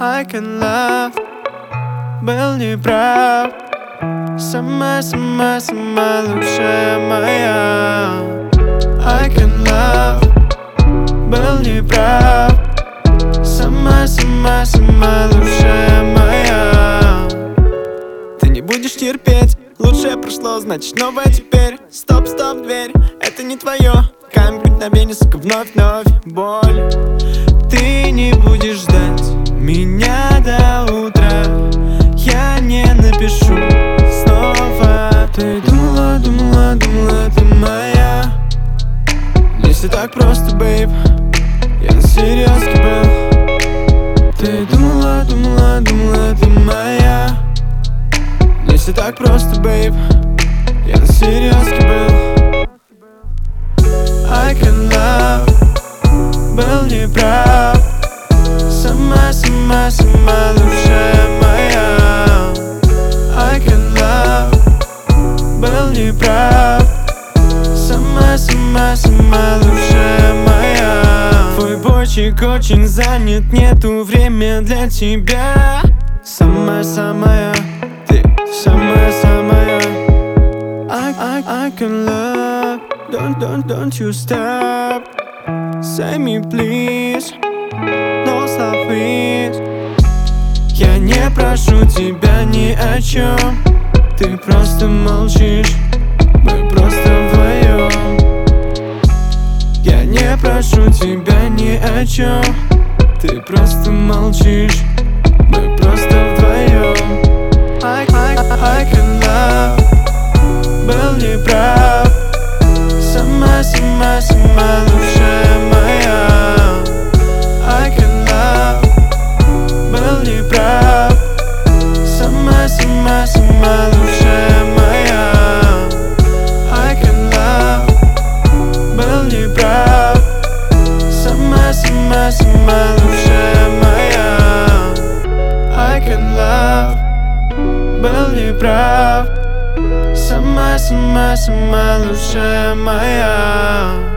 I can love, был неправ. Самая лучшая моя. I can love, был неправ. Самая лучшая моя. Ты не будешь терпеть, лучшее прошло, значит новое теперь. Стоп, дверь, это не твое. Камень мгновение, сука, вновь боль. Ты не будешь ждать меня до утра. Я не напишу снова. Ты думала, ты моя. Не все так просто, бейб. Я на серьезке был. Ты думала, ты моя. Не все так просто, бейб. Я на серьезке был. I can love, был неправ. Самая лучшая моя. I can love, был неправ. Самая лучшая моя. Твой бойчик очень занят, нету времени для тебя. Самая, ты самая. I can love, don't you stop. Say me please, no stop please. Я не прошу тебя ни о чем. Ты просто молчишь, мы просто вдвоем. Я не прошу тебя ни о чем. Ты просто молчишь, мы просто вдвоем. I can love, был неправ. Самая лучшая моя. I can love, был неправ. Самая лучшая моя. I can love, был неправ. Самая лучшая моя. I can love, был неправ. Самая лучшая моя.